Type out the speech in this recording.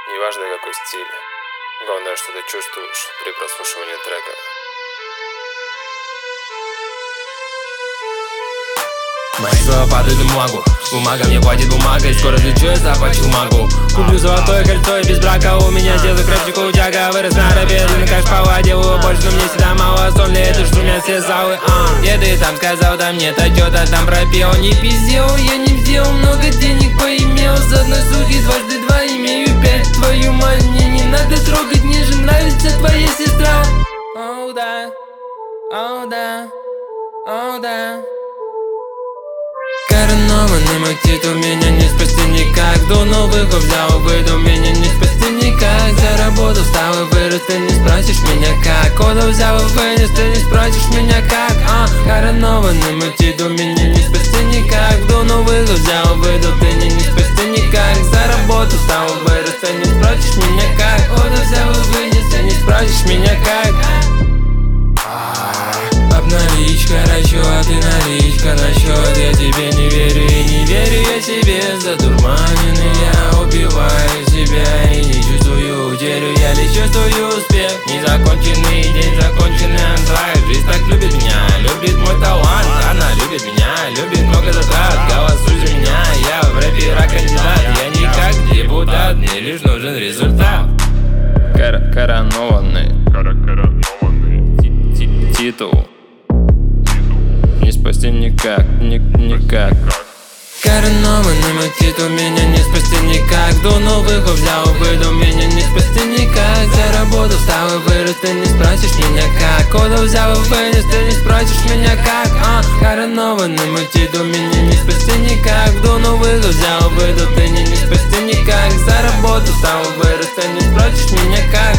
Неважно какой стиль, главное, что ты чувствуешь при прослушивании трека. Мои слова падают в бумагу, бумага мне платит бумагой. Скоро лечу, я заплачу магу. Куплю золотое кольцо и без брака. У меня тело крэпчик, утяга. Вырос на рабе, длинный кашпава. Делаю больше, но мне всегда мало. Сон ли это шумят все залы, Где ты там сказал, да мне-то чё-то там пропел. Не пиздел, я не взял, много денег поимел. С одной суки дважды два имею 5. Твою мать, мне не надо трогать, мне же нравится твоя сестра. Оу да, оу да, оу да. Коронованный мой титул, меня не спасти никак. До новых взял, выйду, меня не спасти никак. Заработал, встал и вырос, ты не спросишь меня как. Кода взял и вынес, ты не спросишь меня как. Коронованный мой титул, меня не спасти никак. До новых взял, выйду, ты меня не спасти никак. Заработал, встал и вырос, ты не спросишь меня как. Кода взял и вынес, ты не спросишь меня как. Обналичка, расчет и наличка на счет. Я тебе не верю и не верю я себе. Задурманенный я убиваю себя и не чувствую утерю. Я лишь чувствую успех. Незаконченный день, законченный антракт. Жизнь так любит меня, любит мой талант. Она любит меня, любит много затрат. Голосуй за меня, я в рэпе кандидат. Я не как депутат, мне лишь нужен результат. Коронованный титул не спасти никак, никак. Коронованный мой титул, меня не спасти никак. До новых взял, выйду, меня не спасти никак. Заработал, встал и вырос, ты не спросишь меня как. Кода взял и вынес, ты не спросишь меня как. Коронованный мой титул, меня не спасти никак. До новых взял, выйду, ты не спасти никак. Заработал, встал и вырос, ты не спросишь меня как.